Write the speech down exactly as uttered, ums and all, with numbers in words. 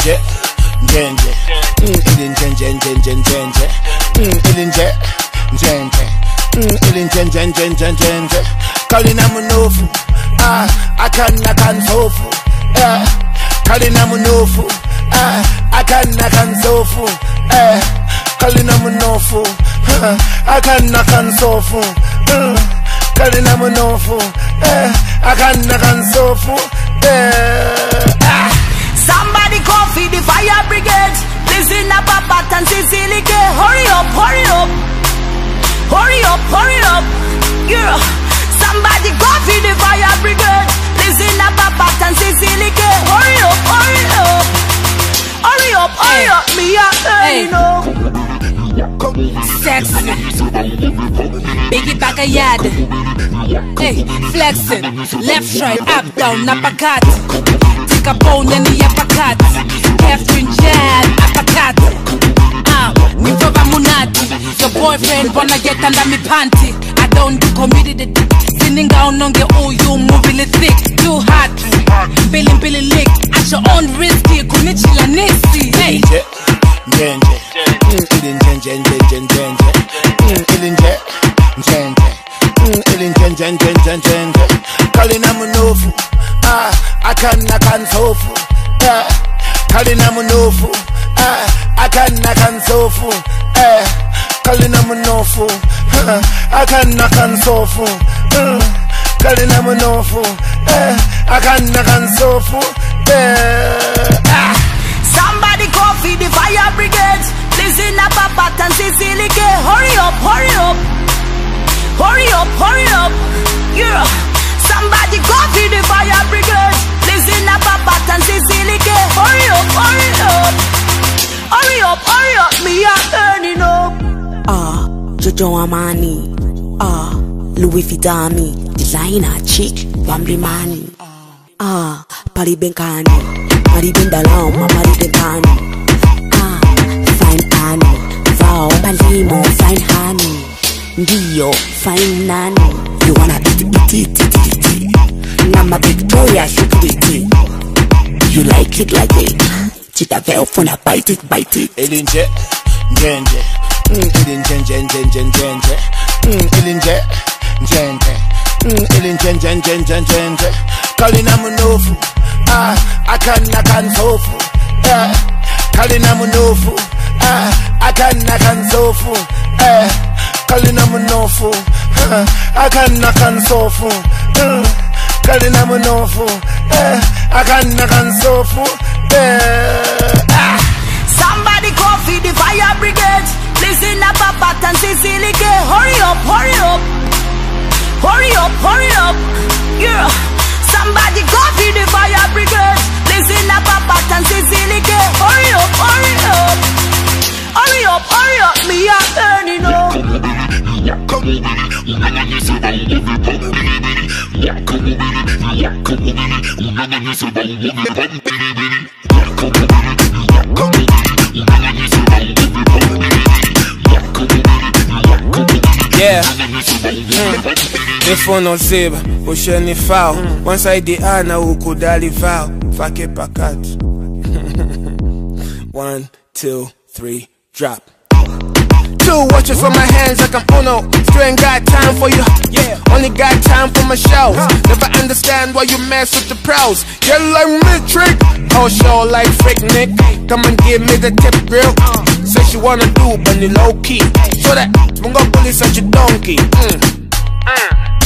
Ilinje, njenje, ilinje, njenje, njenje, njenje, ilinje, njenje, ilinje, njenje, njenje, njenje. Kalina munofu, ah, akan akan sofu, eh. Kalina munofu, ah, akan akan sofu, eh. Kalina munofu, ah, akan akan sofu, eh. Kalina munofu, eh, akan akan sofu, eh. Ah. Somebody call for the fire brigade. Listen up, Papa and Sicily. Hurry up, hurry up, hurry up, hurry up. Yeah. Somebody call for the fire brigade. Listen up, Papa and Sicily. Hurry up, hurry up, hurry up, hurry hey. up. Me a early no. Sexy, biggie back a yard. Hey, flexing, left, right, up, down, uppercut. Take a bone and the uppercut. Catherine jab, uppercut. Ah, me baba munati. Your boyfriend wanna get under me panty. I don't do community. Sitting down on the oh you moving it thick, too hot. Billing billy lick at your own risk. Kunichila nisi. Hey. Njenje, ilinje, njenje, njenje, njenje, ilinje, njenje, ilinje, njenje, njenje, njenje. Kalina munofu, ah, akan akan sofu, eh. Kalina munofu, ah, akan akan sofu, eh. Kalina munofu, ah, akan akan sofu, eh. Kalina munofu, eh, akan akan sofu, eh. Ah. Somebody call for the fire brigade. Listen up, Papa and Sicily. Hurry up, hurry up, hurry up, hurry up. Yeah. Somebody call for the fire brigade. Listen up, Papa and Sicily. Hurry up, hurry up, hurry up, hurry up. Me a earning up. Ah, Jojo Amani. Ah, Louis Vuitton. Designer chick, Bambi Mani. Ah, Pari Benkani. Mari Bindalao, Mari Benkani. Ah, fine Annie. Vow, Palimo, fine honey. Dio, fine nanny. You wanna eat it, eat it, eat it. Nama Victoria, shoot it. You like it like it. Chita Vel, funa bite it, bite it. Ilinje, njenje, ilinje, njenje, njenje, njenje, ilinje, njenje, ilinje, njenje, njenje, njenje. Kalina munofu, ah, akan akan sofu, eh. Kalina munofu, ah, akan akan sofu, eh. Kalina munofu, ah, akan akan sofu, eh. Kalina munofu, eh, akan akan sofu, eh. Ah. Somebody call for the fire brigade. Listen up, Papa and Sicily. Hurry up, hurry up, hurry up, hurry up. Yeah. Somebody call for the fire brigade. Listen up, Papa and Sicily. Hurry up, hurry up, hurry up, hurry up. Me a earning up. Yeah. Mm. If on no zebra, ocean foul. Once I the ana who could ali foul. Fake pakat. One, two, three, drop. Two watches for my hands like I'm Uno. Still ain't got time for you. Yeah. Only got time for my shows. Never understand why you mess with the pros. You like me trick. Whole show like freak Nick. Come and give me the tip real. Say she wanna do but you low key. Show that Mungo bully such a donkey. Mm. Mm.